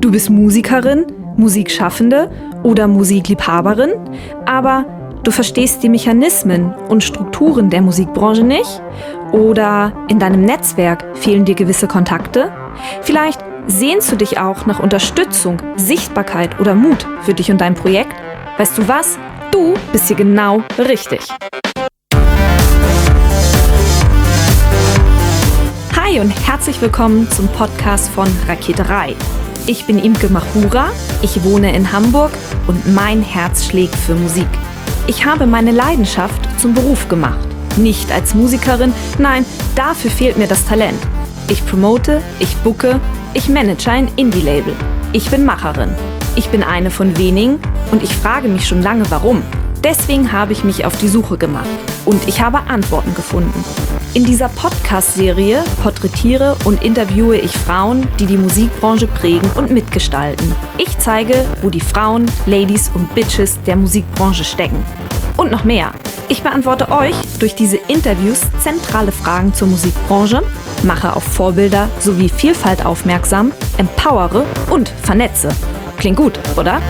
Du bist Musikerin, Musikschaffende oder Musikliebhaberin, aber du verstehst die Mechanismen und Strukturen der Musikbranche nicht? Oder in deinem Netzwerk fehlen dir gewisse Kontakte? Vielleicht sehnst du dich auch nach Unterstützung, Sichtbarkeit oder Mut für dich und dein Projekt? Weißt du was? Du bist hier genau richtig. Hi und herzlich willkommen zum Podcast von Raketerei. Ich bin Imke Machura, ich wohne in Hamburg und mein Herz schlägt für Musik. Ich habe meine Leidenschaft zum Beruf gemacht. Nicht als Musikerin, nein, dafür fehlt mir das Talent. Ich promote, ich booke, ich manage ein Indie-Label. Ich bin Macherin. Ich bin eine von wenigen und ich frage mich schon lange, warum. Deswegen habe ich mich auf die Suche gemacht und ich habe Antworten gefunden. In dieser Podcast-Serie porträtiere und interviewe ich Frauen, die die Musikbranche prägen und mitgestalten. Ich zeige, wo die Frauen, Ladies und Bitches der Musikbranche stecken. Und noch mehr. Ich beantworte euch durch diese Interviews zentrale Fragen zur Musikbranche, mache auf Vorbilder sowie Vielfalt aufmerksam, empowere und vernetze. Klingt gut, oder?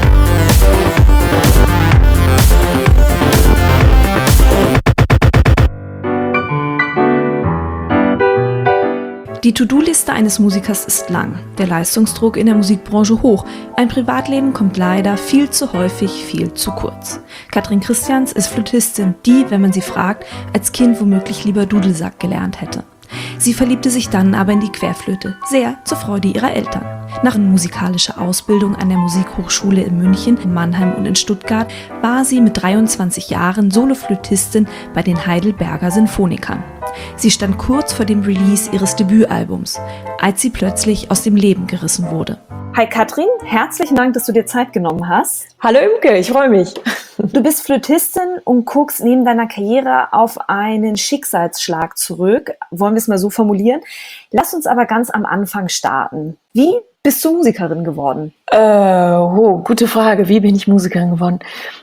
Die To-Do-Liste eines Musikers ist lang, der Leistungsdruck in der Musikbranche hoch. Ein Privatleben kommt leider viel zu häufig, viel zu kurz. Katrin Christians ist Flötistin, die, wenn man sie fragt, als Kind womöglich lieber Dudelsack gelernt hätte. Sie verliebte sich dann aber in die Querflöte, sehr zur Freude ihrer Eltern. Nach einer musikalischen Ausbildung an der Musikhochschule in München, in Mannheim und in Stuttgart war sie mit 23 Jahren Soloflötistin bei den Heidelberger Sinfonikern. Sie stand kurz vor dem Release ihres Debütalbums, als sie plötzlich aus dem Leben gerissen wurde. Hi Katrin, herzlichen Dank, dass du dir Zeit genommen hast. Hallo Imke, ich freue mich. Du bist Flötistin und guckst neben deiner Karriere auf einen Schicksalsschlag zurück, wollen wir es mal so formulieren. Lass uns aber ganz am Anfang starten. Wie bist du Musikerin geworden? Gute Frage. Wie bin ich Musikerin geworden?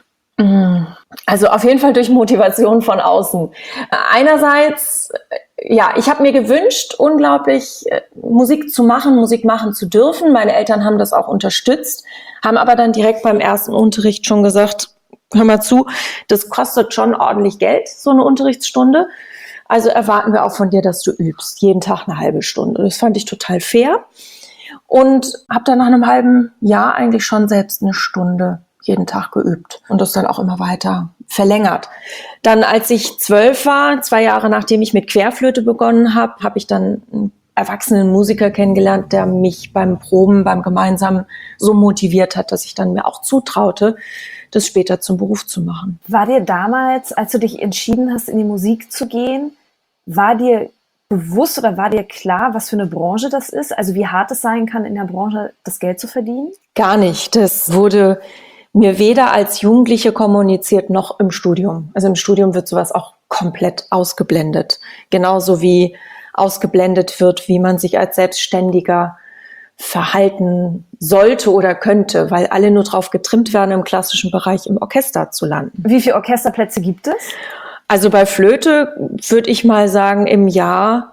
Also auf jeden Fall durch Motivation von außen. Einerseits, ich habe mir gewünscht, unglaublich Musik machen zu dürfen. Meine Eltern haben das auch unterstützt, haben aber dann direkt beim ersten Unterricht schon gesagt, hör mal zu, das kostet schon ordentlich Geld, so eine Unterrichtsstunde. Also erwarten wir auch von dir, dass du übst, jeden Tag eine halbe Stunde. Das fand ich total fair und habe dann nach einem halben Jahr eigentlich schon selbst eine Stunde jeden Tag geübt und das dann auch immer weiter verlängert. Dann, als ich 12 war, 2 Jahre nachdem ich mit Querflöte begonnen habe, habe ich dann einen erwachsenen Musiker kennengelernt, der mich beim Proben, beim Gemeinsamen so motiviert hat, dass ich dann mir auch zutraute, das später zum Beruf zu machen. War dir damals, als du dich entschieden hast, in die Musik zu gehen, war dir bewusst oder war dir klar, was für eine Branche das ist? Also wie hart es sein kann, in der Branche das Geld zu verdienen? Gar nicht. Das wurde mir weder als Jugendliche kommuniziert noch im Studium. Also im Studium wird sowas auch komplett ausgeblendet. Genauso wie ausgeblendet wird, wie man sich als Selbstständiger verhalten sollte oder könnte, weil alle nur drauf getrimmt werden, im klassischen Bereich im Orchester zu landen. Wie viele Orchesterplätze gibt es? Also bei Flöte würde ich mal sagen, im Jahr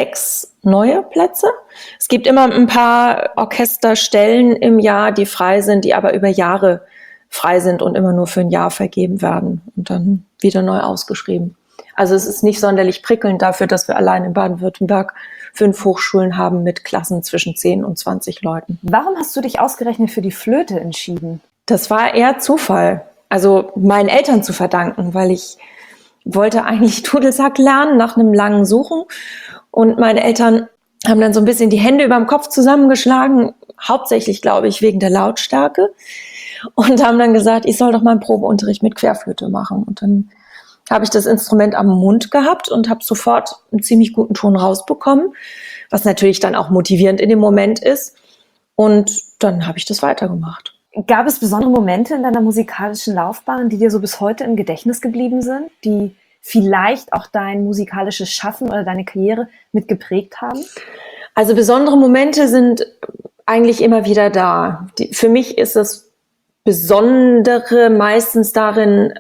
6 neue Plätze. Es gibt immer ein paar Orchesterstellen im Jahr, die frei sind, die aber über Jahre frei sind und immer nur für ein Jahr vergeben werden und dann wieder neu ausgeschrieben. Also es ist nicht sonderlich prickelnd dafür, dass wir allein in Baden-Württemberg 5 Hochschulen haben mit Klassen zwischen 10 und 20 Leuten. Warum hast du dich ausgerechnet für die Flöte entschieden? Das war eher Zufall. Also meinen Eltern zu verdanken, weil ich wollte eigentlich Dudelsack lernen nach einem langen Suchen. Und meine Eltern haben dann so ein bisschen die Hände über dem Kopf zusammengeschlagen, hauptsächlich, glaube ich, wegen der Lautstärke. Und haben dann gesagt, ich soll doch mal einen Probeunterricht mit Querflöte machen. Und dann habe ich das Instrument am Mund gehabt und habe sofort einen ziemlich guten Ton rausbekommen, was natürlich dann auch motivierend in dem Moment ist. Und dann habe ich das weitergemacht. Gab es besondere Momente in deiner musikalischen Laufbahn, die dir so bis heute im Gedächtnis geblieben sind, die vielleicht auch dein musikalisches Schaffen oder deine Karriere mit geprägt haben? Also besondere Momente sind eigentlich immer wieder da. Für mich ist das Besondere meistens darin,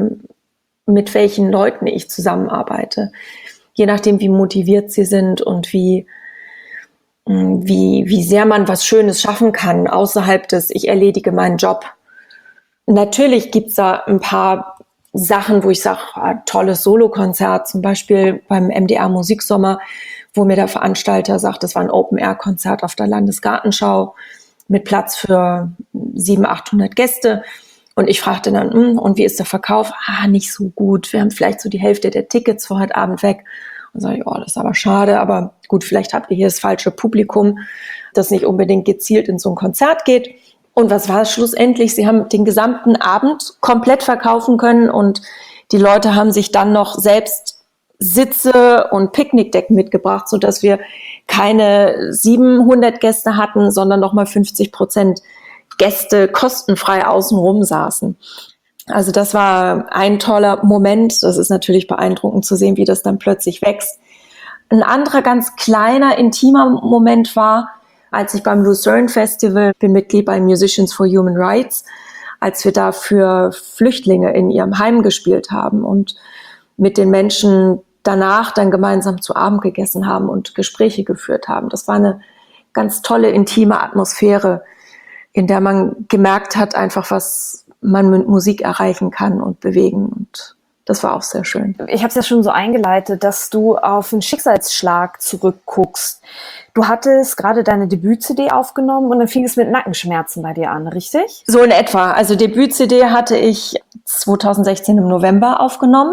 mit welchen Leuten ich zusammenarbeite. Je nachdem, wie motiviert sie sind und wie wie sehr man was Schönes schaffen kann, außerhalb des ich erledige meinen Job. Natürlich gibt's da ein paar Sachen, wo ich sage, tolles Solokonzert, zum Beispiel beim MDR Musiksommer, wo mir der Veranstalter sagt, das war ein Open-Air-Konzert auf der Landesgartenschau mit Platz für 700, 800 Gäste. Und ich fragte dann, und wie ist der Verkauf? Nicht so gut. Wir haben vielleicht so die Hälfte der Tickets für heute Abend weg. Und sage ich, das ist aber schade. Aber gut, vielleicht habt ihr hier das falsche Publikum, das nicht unbedingt gezielt in so ein Konzert geht. Und was war es schlussendlich? Sie haben den gesamten Abend komplett verkaufen können und die Leute haben sich dann noch selbst Sitze und Picknickdecken mitgebracht, sodass wir keine 700 Gäste hatten, sondern nochmal 50% Gäste kostenfrei außenrum saßen. Also das war ein toller Moment. Das ist natürlich beeindruckend zu sehen, wie das dann plötzlich wächst. Ein anderer ganz kleiner, intimer Moment war, als ich beim Lucerne Festival, bin Mitglied bei Musicians for Human Rights, als wir da für Flüchtlinge in ihrem Heim gespielt haben und mit den Menschen danach dann gemeinsam zu Abend gegessen haben und Gespräche geführt haben. Das war eine ganz tolle, intime Atmosphäre, in der man gemerkt hat, einfach was man mit Musik erreichen kann und bewegen. Und das war auch sehr schön. Ich habe es ja schon so eingeleitet, dass du auf einen Schicksalsschlag zurückguckst. Du hattest gerade deine Debüt-CD aufgenommen und dann fing es mit Nackenschmerzen bei dir an, richtig? So in etwa. Also Debüt-CD hatte ich 2016 im November aufgenommen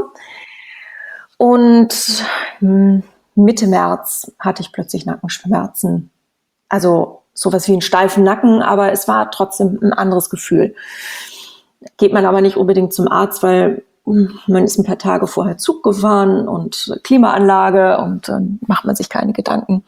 und Mitte März hatte ich plötzlich Nackenschmerzen. Also sowas wie einen steifen Nacken, aber es war trotzdem ein anderes Gefühl. Geht man aber nicht unbedingt zum Arzt, weil man ist ein paar Tage vorher Zug gefahren und Klimaanlage und dann macht man sich keine Gedanken.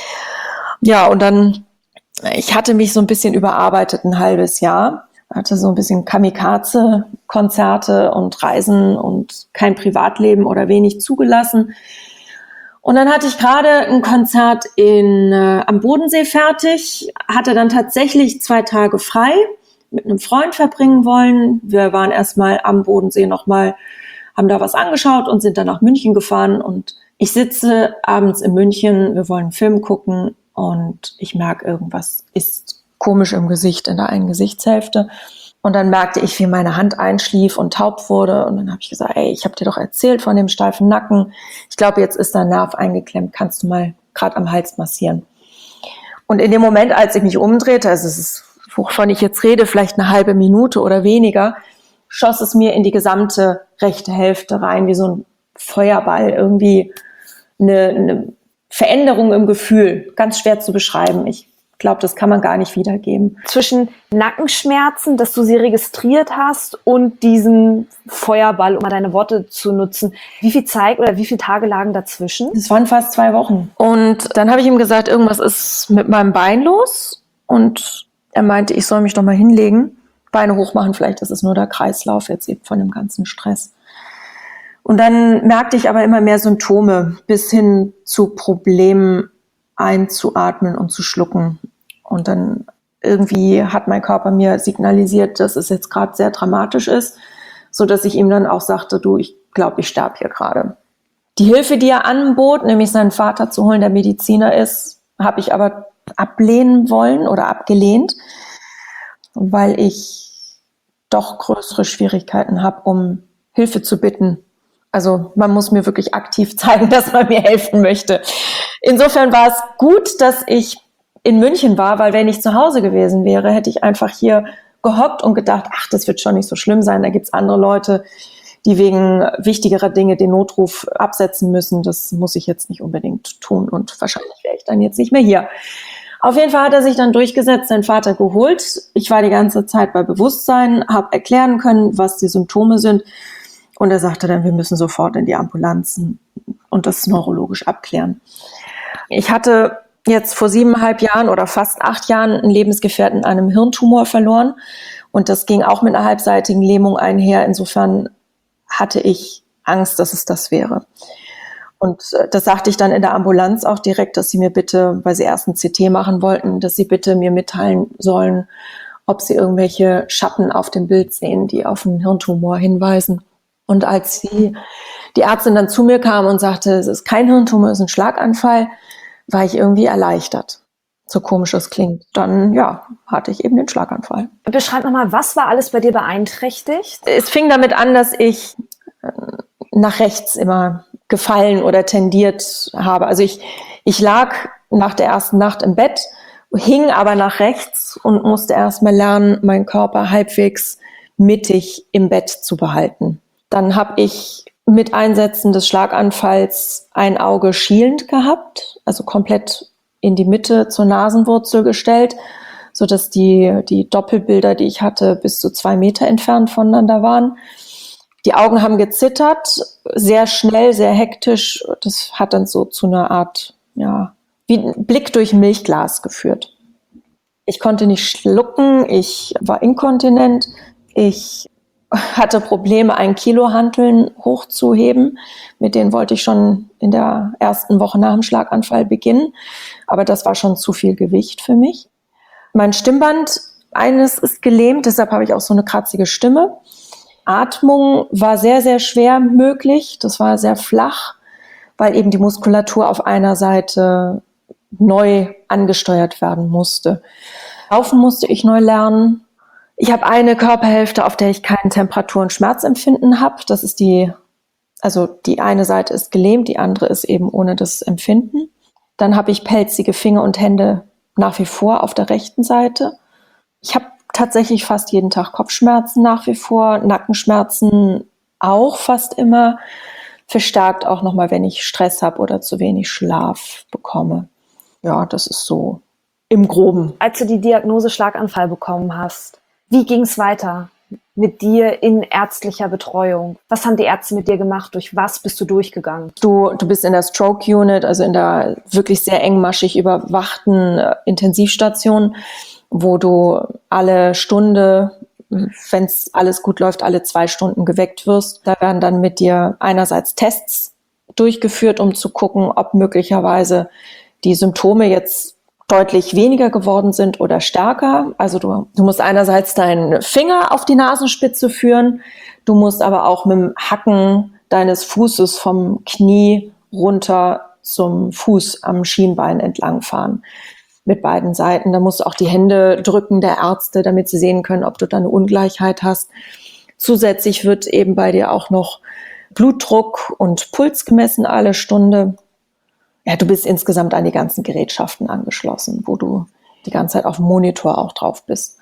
Ja, und dann, ich hatte mich so ein bisschen überarbeitet, ein halbes Jahr. Hatte so ein bisschen Kamikaze-Konzerte und Reisen und kein Privatleben oder wenig zugelassen. Und dann hatte ich gerade ein Konzert am Bodensee fertig, hatte dann tatsächlich 2 Tage frei, mit einem Freund verbringen wollen. Wir waren erstmal am Bodensee nochmal, haben da was angeschaut und sind dann nach München gefahren. Und ich sitze abends in München, wir wollen einen Film gucken und ich merke, irgendwas ist komisch im Gesicht, in der einen Gesichtshälfte. Und dann merkte ich, wie meine Hand einschlief und taub wurde. Und dann habe ich gesagt, ich habe dir doch erzählt von dem steifen Nacken. Ich glaube, jetzt ist da ein Nerv eingeklemmt. Kannst du mal gerade am Hals massieren? Und in dem Moment, als ich mich umdrehte, also es ist, wovon ich jetzt rede, vielleicht eine halbe Minute oder weniger, schoss es mir in die gesamte rechte Hälfte rein, wie so ein Feuerball. Irgendwie eine Veränderung im Gefühl. Ganz schwer zu beschreiben. Ich glaube, das kann man gar nicht wiedergeben. Zwischen Nackenschmerzen, dass du sie registriert hast, und diesem Feuerball, um mal deine Worte zu nutzen, wie viel Zeit oder wie viele Tage lagen dazwischen? Es waren fast 2 Wochen. Und dann habe ich ihm gesagt, irgendwas ist mit meinem Bein los. Und er meinte, ich soll mich doch mal hinlegen, Beine hochmachen, vielleicht ist es nur der Kreislauf jetzt eben von dem ganzen Stress. Und dann merkte ich aber immer mehr Symptome, bis hin zu Problemen einzuatmen und zu schlucken. Und dann irgendwie hat mein Körper mir signalisiert, dass es jetzt gerade sehr dramatisch ist, so dass ich ihm dann auch sagte, du, ich glaube, ich sterbe hier gerade. Die Hilfe, die er anbot, nämlich seinen Vater zu holen, der Mediziner ist, habe ich aber ablehnen wollen oder abgelehnt, weil ich doch größere Schwierigkeiten habe, um Hilfe zu bitten. Also man muss mir wirklich aktiv zeigen, dass man mir helfen möchte. Insofern war es gut, dass ich in München war, weil wenn ich zu Hause gewesen wäre, hätte ich einfach hier gehockt und gedacht, das wird schon nicht so schlimm sein. Da gibt's andere Leute, die wegen wichtigerer Dinge den Notruf absetzen müssen. Das muss ich jetzt nicht unbedingt tun und wahrscheinlich wäre ich dann jetzt nicht mehr hier. Auf jeden Fall hat er sich dann durchgesetzt, seinen Vater geholt. Ich war die ganze Zeit bei Bewusstsein, habe erklären können, was die Symptome sind. Und er sagte dann, wir müssen sofort in die Ambulanzen und das neurologisch abklären. Ich hatte jetzt vor 7,5 Jahren oder fast 8 Jahren einen Lebensgefährten an einem Hirntumor verloren. Und das ging auch mit einer halbseitigen Lähmung einher. Insofern hatte ich Angst, dass es das wäre. Und das sagte ich dann in der Ambulanz auch direkt, dass sie mir bitte, weil sie erst ein CT machen wollten, dass sie bitte mir mitteilen sollen, ob sie irgendwelche Schatten auf dem Bild sehen, die auf einen Hirntumor hinweisen. Und als die Ärztin dann zu mir kam und sagte, es ist kein Hirntumor, es ist ein Schlaganfall, war ich irgendwie erleichtert. so komisch es klingt. Dann, ja, hatte ich eben den Schlaganfall. Beschreib nochmal, was war alles bei dir beeinträchtigt? Es fing damit an, dass ich nach rechts immer gefallen oder tendiert habe. Also ich lag nach der ersten Nacht im Bett, hing aber nach rechts und musste erstmal lernen, meinen Körper halbwegs mittig im Bett zu behalten. Dann habe ich mit Einsetzen des Schlaganfalls ein Auge schielend gehabt, also komplett in die Mitte zur Nasenwurzel gestellt, sodass die Doppelbilder, die ich hatte, bis zu 2 Meter entfernt voneinander waren. Die Augen haben gezittert, sehr schnell, sehr hektisch. Das hat dann so zu einer Art, ja, wie ein Blick durch ein Milchglas geführt. Ich konnte nicht schlucken, ich war inkontinent, ich hatte Probleme, 1 Kilo Hanteln hochzuheben. Mit denen wollte ich schon in der ersten Woche nach dem Schlaganfall beginnen. Aber das war schon zu viel Gewicht für mich. Mein Stimmband, eines ist gelähmt, deshalb habe ich auch so eine kratzige Stimme. Atmung war sehr, sehr schwer möglich. Das war sehr flach, weil eben die Muskulatur auf einer Seite neu angesteuert werden musste. Laufen musste ich neu lernen. Ich habe eine Körperhälfte, auf der ich kein Temperatur- und Schmerzempfinden habe. Das ist die eine Seite ist gelähmt, die andere ist eben ohne das Empfinden. Dann habe ich pelzige Finger und Hände nach wie vor auf der rechten Seite. Ich habe tatsächlich fast jeden Tag Kopfschmerzen nach wie vor, Nackenschmerzen auch fast immer, verstärkt auch nochmal, wenn ich Stress habe oder zu wenig Schlaf bekomme. Ja, das ist so im Groben. Als du die Diagnose Schlaganfall bekommen hast, wie ging es weiter mit dir in ärztlicher Betreuung? Was haben die Ärzte mit dir gemacht? Durch was bist du durchgegangen? Du bist in der Stroke Unit, also in der wirklich sehr engmaschig überwachten Intensivstation, wo du alle Stunde, wenn es alles gut läuft, alle 2 Stunden geweckt wirst. Da werden dann mit dir einerseits Tests durchgeführt, um zu gucken, ob möglicherweise die Symptome jetzt deutlich weniger geworden sind oder stärker. Also du musst einerseits deinen Finger auf die Nasenspitze führen, du musst aber auch mit dem Hacken deines Fußes vom Knie runter zum Fuß am Schienbein entlang fahren. Mit beiden Seiten. Da musst du auch die Hände drücken der Ärzte, damit sie sehen können, ob du da eine Ungleichheit hast. Zusätzlich wird eben bei dir auch noch Blutdruck und Puls gemessen alle Stunde. Ja, du bist insgesamt an die ganzen Gerätschaften angeschlossen, wo du die ganze Zeit auf dem Monitor auch drauf bist.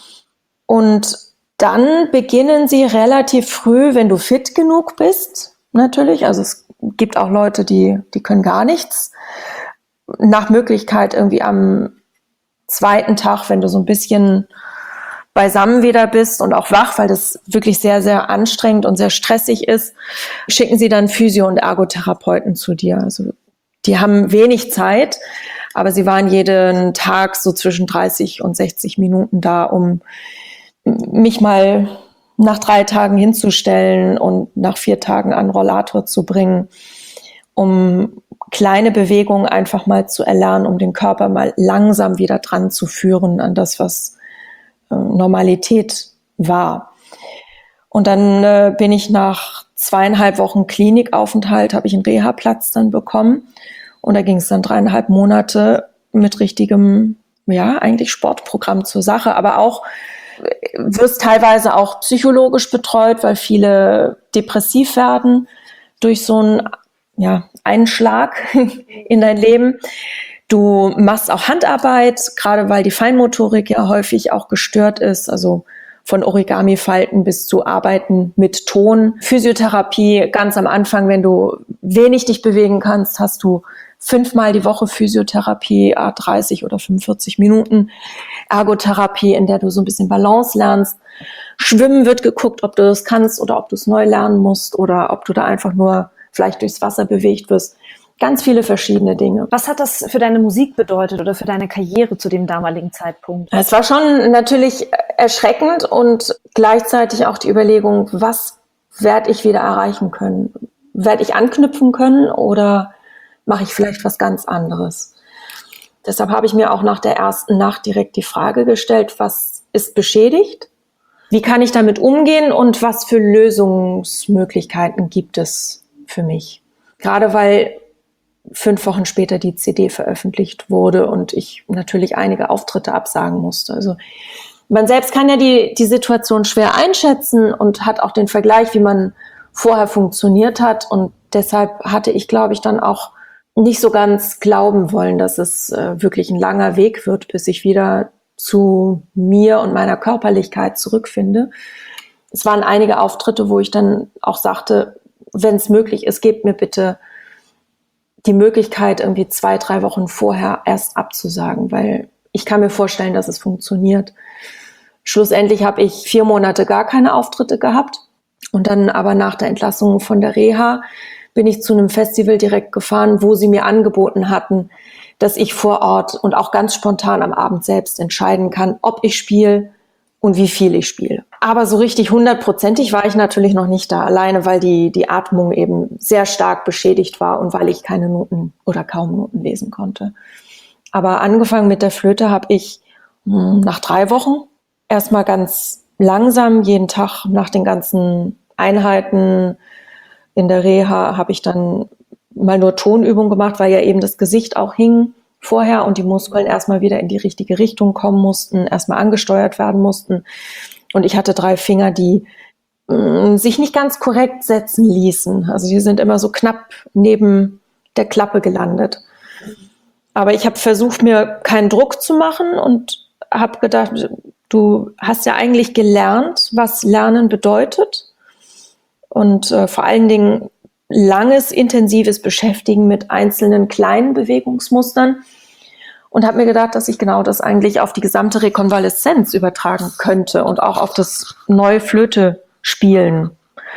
Und dann beginnen sie relativ früh, wenn du fit genug bist, natürlich. Also es gibt auch Leute, die können gar nichts. Nach Möglichkeit irgendwie am 2. Tag, wenn du so ein bisschen beisammen wieder bist und auch wach, weil das wirklich sehr, sehr anstrengend und sehr stressig ist, schicken sie dann Physio- und Ergotherapeuten zu dir. Also die haben wenig Zeit, aber sie waren jeden Tag so zwischen 30 und 60 Minuten da, um mich mal nach 3 Tagen hinzustellen und nach 4 Tagen an den Rollator zu bringen, um kleine Bewegungen einfach mal zu erlernen, um den Körper mal langsam wieder dran zu führen an das, was Normalität war. Und dann bin ich nach 2,5 Wochen Klinikaufenthalt, habe ich einen Reha-Platz dann bekommen. Und da ging es dann 3,5 Monate mit richtigem, ja, eigentlich Sportprogramm zur Sache. Aber auch, wirst teilweise auch psychologisch betreut, weil viele depressiv werden durch so einen Einschlag in dein Leben. Du machst auch Handarbeit, gerade weil die Feinmotorik ja häufig auch gestört ist. Also von Origami-Falten bis zu Arbeiten mit Ton. Physiotherapie ganz am Anfang, wenn du wenig dich bewegen kannst, hast du 5-mal die Woche Physiotherapie, 30 oder 45 Minuten. Ergotherapie, in der du so ein bisschen Balance lernst. Schwimmen wird geguckt, ob du das kannst oder ob du es neu lernen musst oder ob du da einfach nur vielleicht durchs Wasser bewegt wirst. Ganz viele verschiedene Dinge. Was hat das für deine Musik bedeutet oder für deine Karriere zu dem damaligen Zeitpunkt? Es war schon natürlich erschreckend und gleichzeitig auch die Überlegung, was werde ich wieder erreichen können? Werde ich anknüpfen können oder mache ich vielleicht was ganz anderes? Deshalb habe ich mir auch nach der ersten Nacht direkt die Frage gestellt, was ist beschädigt? Wie kann ich damit umgehen und was für Lösungsmöglichkeiten gibt es für mich? Gerade weil 5 Wochen später die CD veröffentlicht wurde und ich natürlich einige Auftritte absagen musste. Also man selbst kann ja die Situation schwer einschätzen und hat auch den Vergleich, wie man vorher funktioniert hat. Und deshalb hatte ich, glaube ich, dann auch nicht so ganz glauben wollen, dass es wirklich ein langer Weg wird, bis ich wieder zu mir und meiner Körperlichkeit zurückfinde. Es waren einige Auftritte, wo ich dann auch sagte, wenn es möglich ist, gebt mir bitte die Möglichkeit, irgendwie 2-3 Wochen vorher erst abzusagen, weil ich kann mir vorstellen, dass es funktioniert. Schlussendlich habe ich 4 Monate gar keine Auftritte gehabt und dann aber nach der Entlassung von der Reha bin ich zu einem Festival direkt gefahren, wo sie mir angeboten hatten, dass ich vor Ort und auch ganz spontan am Abend selbst entscheiden kann, ob ich spiele und wie viel ich spiele. Aber so richtig 100%ig war ich natürlich noch nicht da, alleine weil die Atmung eben sehr stark beschädigt war und weil ich keine Noten oder kaum Noten lesen konnte. Aber angefangen mit der Flöte habe ich nach 3 Wochen erstmal ganz langsam, jeden Tag nach den ganzen Einheiten in der Reha habe ich dann mal nur Tonübungen gemacht, weil ja eben das Gesicht auch hing vorher und die Muskeln erstmal wieder in die richtige Richtung kommen mussten, erstmal angesteuert werden mussten. Und ich hatte 3 Finger, die sich nicht ganz korrekt setzen ließen. Also die sind immer so knapp neben der Klappe gelandet. Aber ich habe versucht, mir keinen Druck zu machen und habe gedacht, du hast ja eigentlich gelernt, was Lernen bedeutet. Und vor allen Dingen langes, intensives Beschäftigen mit einzelnen kleinen Bewegungsmustern. Und habe mir gedacht, dass ich genau das eigentlich auf die gesamte Rekonvaleszenz übertragen könnte und auch auf das neue Flöte spielen.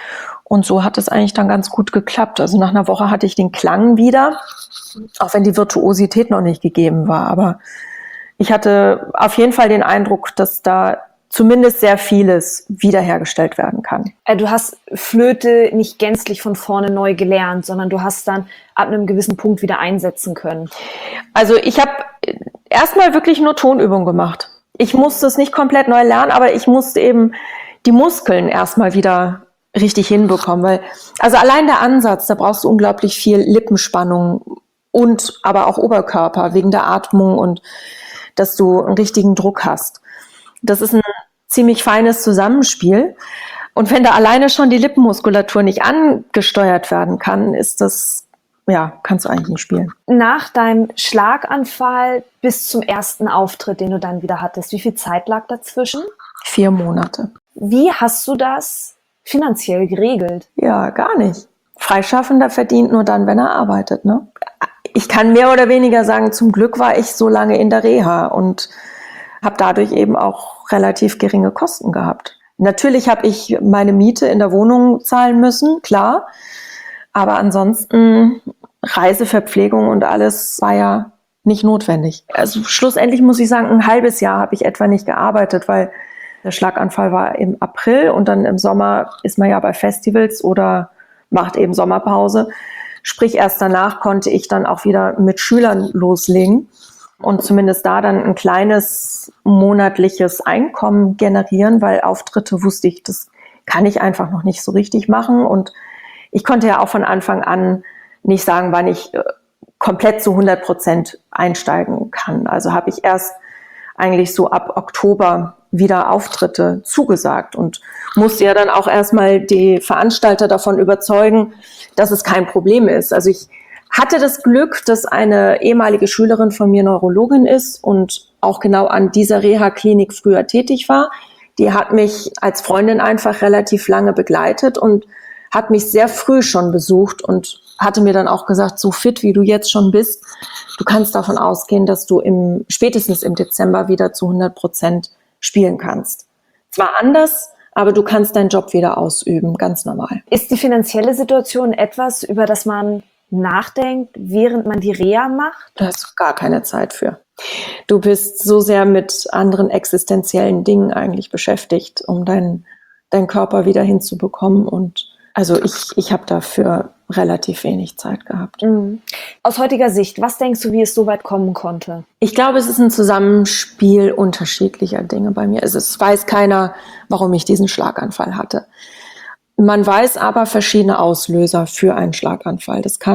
Und so hat es eigentlich dann ganz gut geklappt. Also nach einer Woche hatte ich den Klang wieder, auch wenn die Virtuosität noch nicht gegeben war. Aber ich hatte auf jeden Fall den Eindruck, dass da zumindest sehr vieles wiederhergestellt werden kann. Du hast Flöte nicht gänzlich von vorne neu gelernt, sondern du hast dann ab einem gewissen Punkt wieder einsetzen können. Also ich habe erstmal wirklich nur Tonübungen gemacht. Ich musste es nicht komplett neu lernen, aber ich musste eben die Muskeln erstmal wieder richtig hinbekommen. Weil, also allein der Ansatz, da brauchst du unglaublich viel Lippenspannung und aber auch Oberkörper wegen der Atmung und dass du einen richtigen Druck hast. Das ist ein ziemlich feines Zusammenspiel. Und wenn da alleine schon die Lippenmuskulatur nicht angesteuert werden kann, ist das, ja, kannst du eigentlich nicht spielen. Nach deinem Schlaganfall bis zum ersten Auftritt, den du dann wieder hattest, wie viel Zeit lag dazwischen? 4 Monate. Wie hast du das finanziell geregelt? Ja, gar nicht. Freischaffender verdient nur dann, wenn er arbeitet, ne? Ich kann mehr oder weniger sagen, zum Glück war ich so lange in der Reha und habe dadurch eben auch relativ geringe Kosten gehabt. Natürlich habe ich meine Miete in der Wohnung zahlen müssen, klar. Aber ansonsten Reiseverpflegung und alles war ja nicht notwendig. Also schlussendlich muss ich sagen, ein halbes Jahr habe ich etwa nicht gearbeitet, weil der Schlaganfall war im April und dann im Sommer ist man ja bei Festivals oder macht eben Sommerpause. Sprich, erst danach konnte ich dann auch wieder mit Schülern loslegen und zumindest da dann ein kleines monatliches Einkommen generieren, weil Auftritte wusste ich, das kann ich einfach noch nicht so richtig machen. Und ich konnte ja auch von Anfang an nicht sagen, wann ich komplett zu 100% einsteigen kann. Also habe ich erst eigentlich so ab Oktober wieder Auftritte zugesagt und musste ja dann auch erstmal die Veranstalter davon überzeugen, dass es kein Problem ist. Also ich hatte das Glück, dass eine ehemalige Schülerin von mir Neurologin ist und auch genau an dieser Reha-Klinik früher tätig war. Die hat mich als Freundin einfach relativ lange begleitet und hat mich sehr früh schon besucht und hatte mir dann auch gesagt, so fit wie du jetzt schon bist, du kannst davon ausgehen, dass du spätestens im Dezember wieder zu 100% spielen kannst. Zwar anders, aber du kannst deinen Job wieder ausüben, ganz normal. Ist die finanzielle Situation etwas, über das man nachdenkt, während man die Reha macht? Da hast du gar keine Zeit für. Du bist so sehr mit anderen existenziellen Dingen eigentlich beschäftigt, um deinen Körper wieder hinzubekommen. Und also ich habe dafür relativ wenig Zeit gehabt. Mhm. Aus heutiger Sicht, was denkst du, wie es so weit kommen konnte? Ich glaube, es ist ein Zusammenspiel unterschiedlicher Dinge bei mir. Es weiß keiner, warum ich diesen Schlaganfall hatte. Man weiß aber verschiedene Auslöser für einen Schlaganfall. Das kann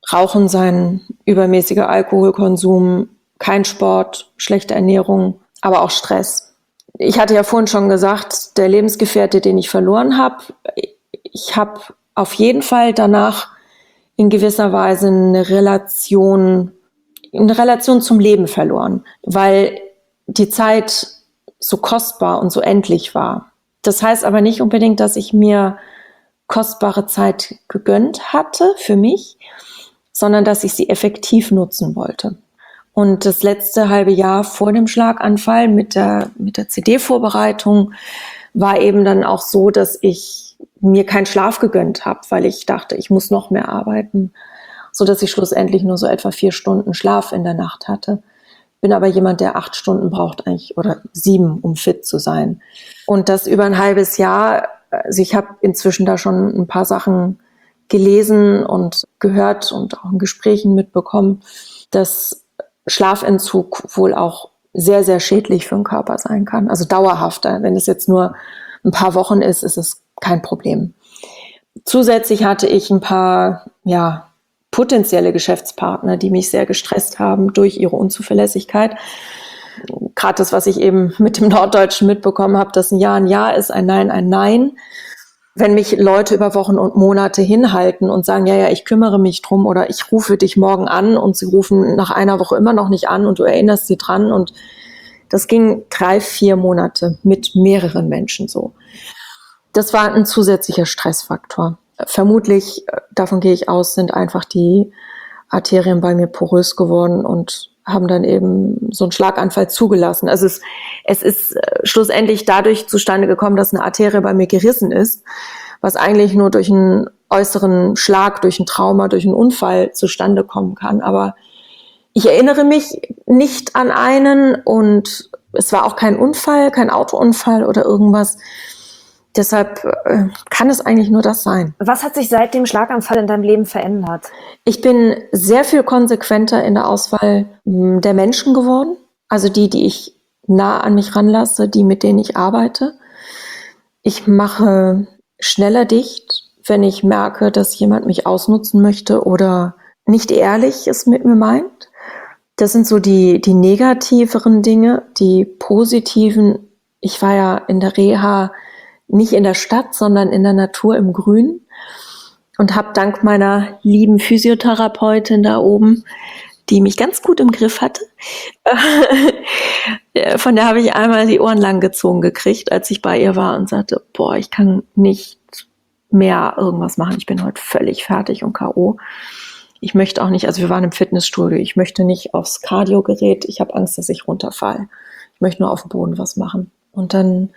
Rauchen sein, übermäßiger Alkoholkonsum, kein Sport, schlechte Ernährung, aber auch Stress. Ich hatte ja vorhin schon gesagt, der Lebensgefährte, den ich verloren habe, ich habe auf jeden Fall danach in gewisser Weise eine Relation zum Leben verloren, weil die Zeit so kostbar und so endlich war. Das heißt aber nicht unbedingt, dass ich mir kostbare Zeit gegönnt hatte für mich, sondern dass ich sie effektiv nutzen wollte. Und das letzte halbe Jahr vor dem Schlaganfall mit der CD-Vorbereitung war eben dann auch so, dass ich mir keinen Schlaf gegönnt habe, weil ich dachte, ich muss noch mehr arbeiten, so dass ich schlussendlich nur so etwa 4 Stunden Schlaf in der Nacht hatte. Bin aber jemand, der 8 Stunden braucht eigentlich oder 7, um fit zu sein. Und das über ein halbes Jahr. Also ich habe inzwischen da schon ein paar Sachen gelesen und gehört und auch in Gesprächen mitbekommen, dass Schlafentzug wohl auch sehr, sehr schädlich für den Körper sein kann. Also dauerhafter. Wenn es jetzt nur ein paar Wochen ist, ist es kein Problem. Zusätzlich hatte ich ein paar, potenzielle Geschäftspartner, die mich sehr gestresst haben durch ihre Unzuverlässigkeit. Gerade das, was ich eben mit dem Norddeutschen mitbekommen habe, dass ein Ja ist, ein Nein. Wenn mich Leute über Wochen und Monate hinhalten und sagen, ja, ich kümmere mich drum oder ich rufe dich morgen an und sie rufen nach einer Woche immer noch nicht an und du erinnerst sie dran, und das ging 3-4 Monate mit mehreren Menschen so. Das war ein zusätzlicher Stressfaktor. Vermutlich, davon gehe ich aus, sind einfach die Arterien bei mir porös geworden und haben dann eben so einen Schlaganfall zugelassen. Also es ist schlussendlich dadurch zustande gekommen, dass eine Arterie bei mir gerissen ist, was eigentlich nur durch einen äußeren Schlag, durch ein Trauma, durch einen Unfall zustande kommen kann. Aber ich erinnere mich nicht an einen, und es war auch kein Unfall, kein Autounfall oder irgendwas. Deshalb kann es eigentlich nur das sein. Was hat sich seit dem Schlaganfall in deinem Leben verändert? Ich bin sehr viel konsequenter in der Auswahl der Menschen geworden. Also die ich nah an mich ranlasse, die, mit denen ich arbeite. Ich mache schneller dicht, wenn ich merke, dass jemand mich ausnutzen möchte oder nicht ehrlich es mit mir meint. Das sind so die negativeren Dinge. Die positiven: Ich war ja in der Reha nicht in der Stadt, sondern in der Natur im Grün und habe dank meiner lieben Physiotherapeutin da oben, die mich ganz gut im Griff hatte, von der habe ich einmal die Ohren lang gezogen gekriegt, als ich bei ihr war und sagte, ich kann nicht mehr irgendwas machen, ich bin heute völlig fertig und K.O. Ich möchte auch nicht, also wir waren im Fitnessstudio, ich möchte nicht aufs Kardiogerät, ich habe Angst, dass ich runterfalle. Ich möchte nur auf dem Boden was machen. Und dann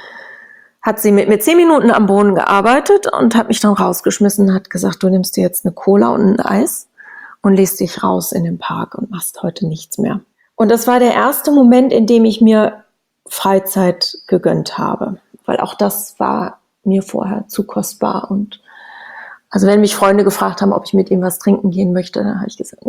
hat sie mit mir 10 Minuten am Boden gearbeitet und hat mich dann rausgeschmissen, hat gesagt, du nimmst dir jetzt eine Cola und ein Eis und legst dich raus in den Park und machst heute nichts mehr. Und das war der erste Moment, in dem ich mir Freizeit gegönnt habe, weil auch das war mir vorher zu kostbar. Und also wenn mich Freunde gefragt haben, ob ich mit ihnen was trinken gehen möchte, dann habe ich gesagt,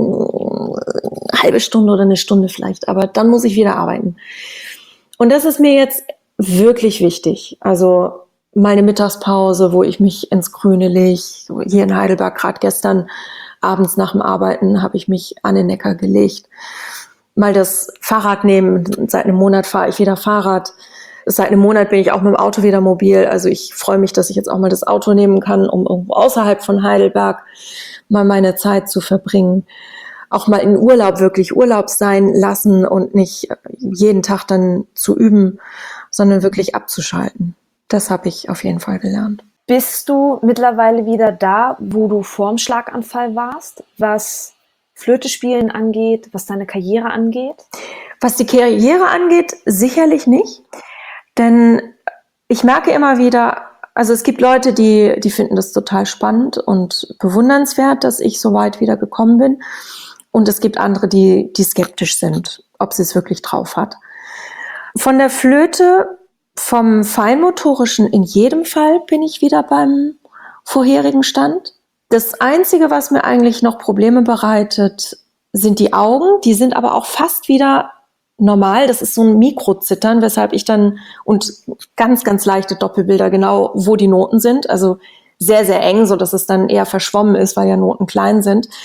eine halbe Stunde oder eine Stunde vielleicht, aber dann muss ich wieder arbeiten. Und das ist mir jetzt wirklich wichtig. Also meine Mittagspause, wo ich mich ins Grüne lege, so hier in Heidelberg, gerade gestern abends nach dem Arbeiten habe ich mich an den Neckar gelegt. Mal das Fahrrad nehmen, seit einem Monat fahre ich wieder Fahrrad. Seit einem Monat bin ich auch mit dem Auto wieder mobil. Also ich freue mich, dass ich jetzt auch mal das Auto nehmen kann, um irgendwo außerhalb von Heidelberg mal meine Zeit zu verbringen. Auch mal in Urlaub wirklich Urlaub sein lassen und nicht jeden Tag dann zu üben, sondern wirklich abzuschalten. Das habe ich auf jeden Fall gelernt. Bist du mittlerweile wieder da, wo du vorm Schlaganfall warst, was Flöte spielen angeht, was deine Karriere angeht? Was die Karriere angeht, sicherlich nicht. Denn ich merke immer wieder, also es gibt Leute, die finden das total spannend und bewundernswert, dass ich so weit wieder gekommen bin. Und es gibt andere, die skeptisch sind, ob sie es wirklich drauf hat. Von der Flöte, vom Feinmotorischen in jedem Fall bin ich wieder beim vorherigen Stand. Das Einzige, was mir eigentlich noch Probleme bereitet, sind die Augen. Die sind aber auch fast wieder normal. Das ist so ein Mikrozittern, weshalb ich dann, und ganz, ganz leichte Doppelbilder, genau wo die Noten sind. Also sehr, sehr eng, so dass es dann eher verschwommen ist, weil ja Noten klein sind.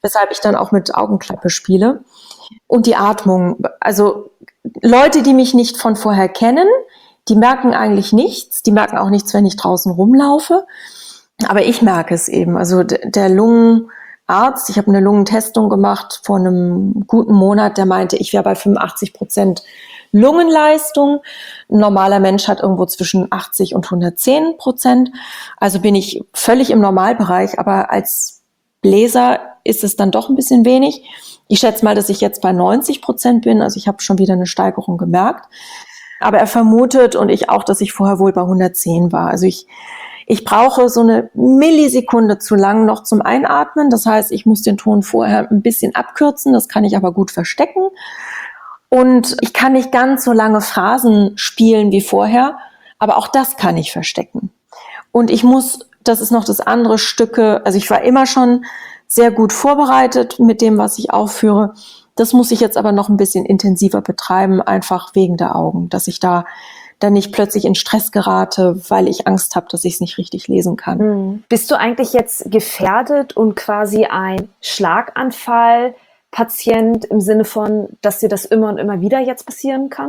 weshalb ich dann auch mit Augenklappe spiele. Und die Atmung. Also Leute, die mich nicht von vorher kennen, die merken eigentlich nichts. Die merken auch nichts, wenn ich draußen rumlaufe. Aber ich merke es eben. Also der Lungenarzt, ich habe eine Lungentestung gemacht vor einem guten Monat, der meinte, ich wäre bei 85% Lungenleistung. Ein normaler Mensch hat irgendwo zwischen 80 und 110%. Also bin ich völlig im Normalbereich, aber als Bläser ist es dann doch ein bisschen wenig. Ich schätze mal, dass ich jetzt bei 90% bin. Also ich habe schon wieder eine Steigerung gemerkt. Aber er vermutet und ich auch, dass ich vorher wohl bei 110 war. Also ich brauche so eine Millisekunde zu lang noch zum Einatmen. Das heißt, ich muss den Ton vorher ein bisschen abkürzen. Das kann ich aber gut verstecken. Und ich kann nicht ganz so lange Phrasen spielen wie vorher. Aber auch das kann ich verstecken. Und ich muss, das ist noch das andere Stücke, also ich war immer schon sehr gut vorbereitet mit dem, was ich aufführe. Das muss ich jetzt aber noch ein bisschen intensiver betreiben, einfach wegen der Augen, dass ich da dann nicht plötzlich in Stress gerate, weil ich Angst habe, dass ich es nicht richtig lesen kann. Bist du eigentlich jetzt gefährdet und quasi ein Schlaganfall-Patient im Sinne von, dass dir das immer und immer wieder jetzt passieren kann?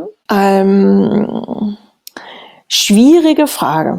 Schwierige Frage.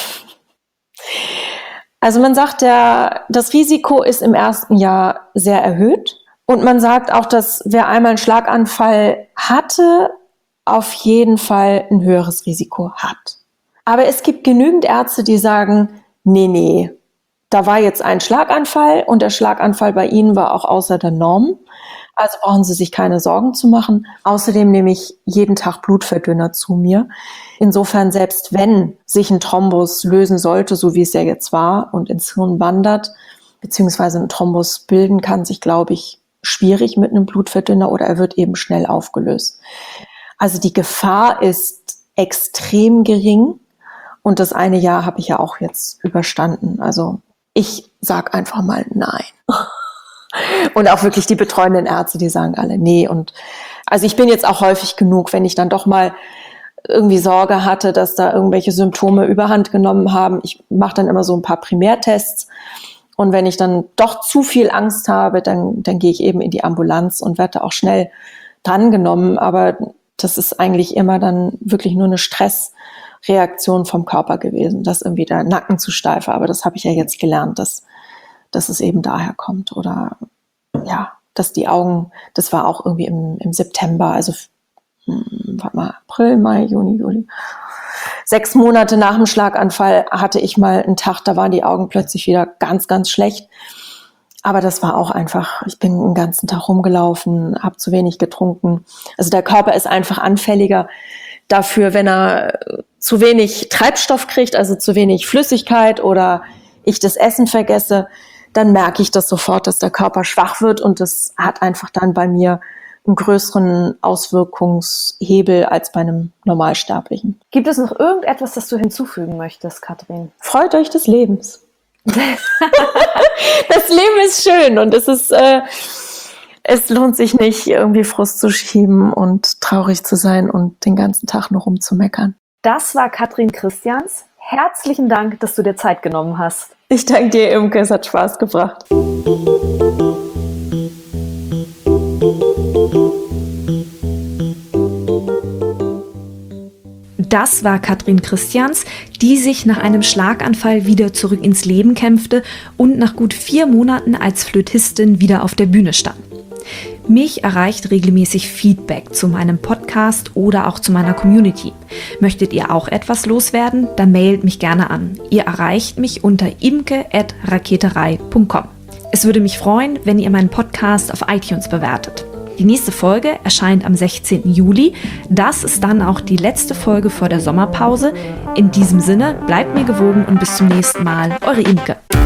Also man sagt ja, das Risiko ist im ersten Jahr sehr erhöht. Und man sagt auch, dass wer einmal einen Schlaganfall hatte, auf jeden Fall ein höheres Risiko hat. Aber es gibt genügend Ärzte, die sagen, nee, da war jetzt ein Schlaganfall und der Schlaganfall bei Ihnen war auch außer der Norm. Also brauchen Sie sich keine Sorgen zu machen. Außerdem nehme ich jeden Tag Blutverdünner zu mir. Insofern, selbst wenn sich ein Thrombus lösen sollte, so wie es ja jetzt war und ins Hirn wandert, beziehungsweise ein Thrombus bilden kann sich, glaube ich, schwierig mit einem Blutverdünner oder er wird eben schnell aufgelöst. Also die Gefahr ist extrem gering und das eine Jahr habe ich ja auch jetzt überstanden. Also ich sag einfach mal nein. Und auch wirklich die betreuenden Ärzte, die sagen alle nee. Und also ich bin jetzt auch häufig genug, wenn ich dann doch mal irgendwie Sorge hatte, dass da irgendwelche Symptome überhand genommen haben. Ich mache dann immer so ein paar Primärtests. Und wenn ich dann doch zu viel Angst habe, dann gehe ich eben in die Ambulanz und werde auch schnell drangenommen. Aber das ist eigentlich immer dann wirklich nur eine Stressreaktion vom Körper gewesen, dass irgendwie der Nacken zu steif war. Aber das habe ich ja jetzt gelernt, dass es eben daher kommt. Oder ja, dass die Augen, das war auch irgendwie im September, also warte mal, April, Mai, Juni, Juli. 6 Monate nach dem Schlaganfall hatte ich mal einen Tag, da waren die Augen plötzlich wieder ganz, ganz schlecht. Aber das war auch einfach, ich bin den ganzen Tag rumgelaufen, habe zu wenig getrunken. Also der Körper ist einfach anfälliger dafür, wenn er zu wenig Treibstoff kriegt, also zu wenig Flüssigkeit oder ich das Essen vergesse, dann merke ich das sofort, dass der Körper schwach wird und das hat einfach dann bei mir einen größeren Auswirkungshebel als bei einem Normalsterblichen. Gibt es noch irgendetwas, das du hinzufügen möchtest, Katrin? Freut euch des Lebens. Das Leben ist schön und es lohnt sich nicht, irgendwie Frust zu schieben und traurig zu sein und den ganzen Tag nur rumzumeckern. Das war Katrin Christians. Herzlichen Dank, dass du dir Zeit genommen hast. Ich danke dir, Imke, es hat Spaß gebracht. Das war Katrin Christians, die sich nach einem Schlaganfall wieder zurück ins Leben kämpfte und nach gut 4 Monaten als Flötistin wieder auf der Bühne stand. Mich erreicht regelmäßig Feedback zu meinem Podcast oder auch zu meiner Community. Möchtet ihr auch etwas loswerden? Dann mailt mich gerne an. Ihr erreicht mich unter imke@raketerei.com. Es würde mich freuen, wenn ihr meinen Podcast auf iTunes bewertet. Die nächste Folge erscheint am 16. Juli. Das ist dann auch die letzte Folge vor der Sommerpause. In diesem Sinne, bleibt mir gewogen und bis zum nächsten Mal. Eure Imke.